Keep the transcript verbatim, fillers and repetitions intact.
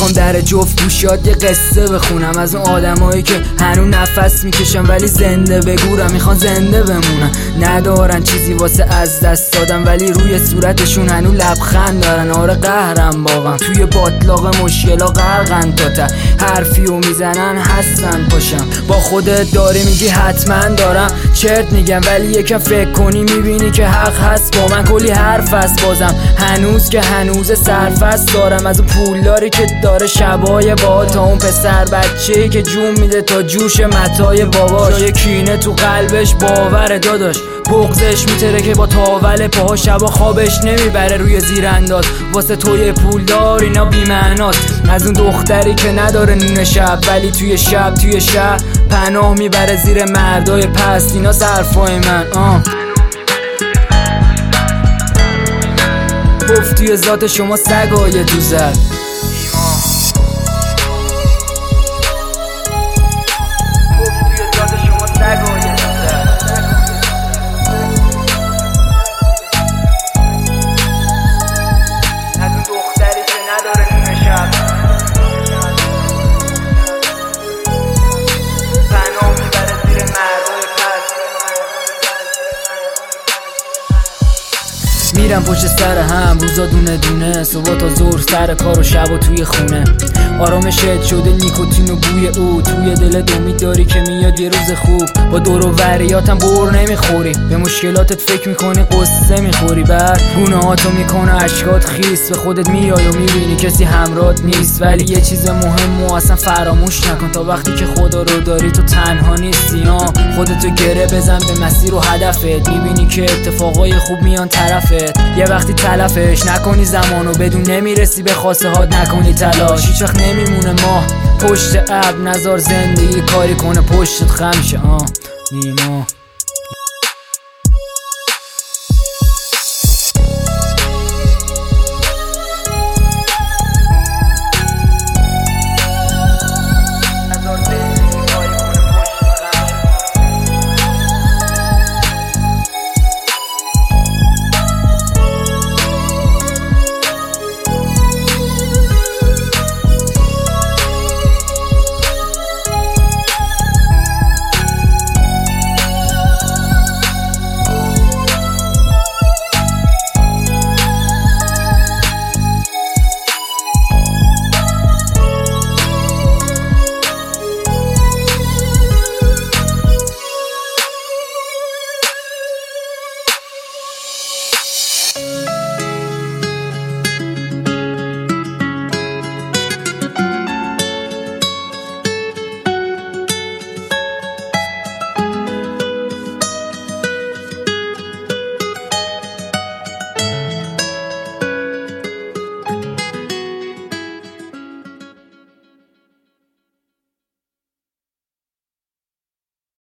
میخوام در جفت گوشات یه قصه بخونم از اون آدمایی که هنوز نفس میکشن ولی زنده بگورم، میخوان زنده بمونن، ندارن چیزی واسه از دست دادن ولی روی صورتشون هنوز لبخند دارن. آره قهرم واقعا، توی باطلاق مشکلا غرقن، تا ته حرفیو میزنن هستن پاشم. با خودت داری میگی حتما دارم چرت میگم، ولی یکم فکر کنی میبینی که حق هست با من. کلی حرف هست بازم هنوز که هنوز سرفست دارم، از اون پولداری که داره شبای با، تا اون پسر بچه‌ای که جون میده تا جوش متای باباش. جای کینه تو قلبش باوره داداش، بغزش میتره که با تاول پاها شبا خوابش نمیبره روی زیرانداز. واسه توی پولدار اینا بی‌معناست، از اون دختری که نداره نون شب ولی توی شب توی شهر پناه میبره زیر مردای پست. اینا حرفای من آه گفت توی ذات شما سگای دوزد. میرم پشت سر هم روزا دونه دونه، صبح تا ظهر سر کار و شب و توی خونه. آرامشت شده نیکوتین و بوی او، توی دلت امید داری که میاد یه روز خوب. با دور و وریاتم بر نمیخوری، به مشکلاتت فکر میکنی قصه میخوری، بعد گناهاتو میکنه اشکات خیس. به خودت میای و میبینی کسی همراهت نیست، ولی یه چیز مهم و اصلا فراموش نکن، تا وقتی که خدا رو داری تو تنها نیستی. خودتو گره بزن به مسیر و هدفت، میبینی که اتفاقای خوب میان طرفت. یه وقتی تلفش نکنی زمانو، بدون نمیرسی به خواسته هات نکنی تلاش. هیچ وقت نمیمونه ماه پشت ابر، نزار زندگی کاری کنه پشتت خم شه. آه نیما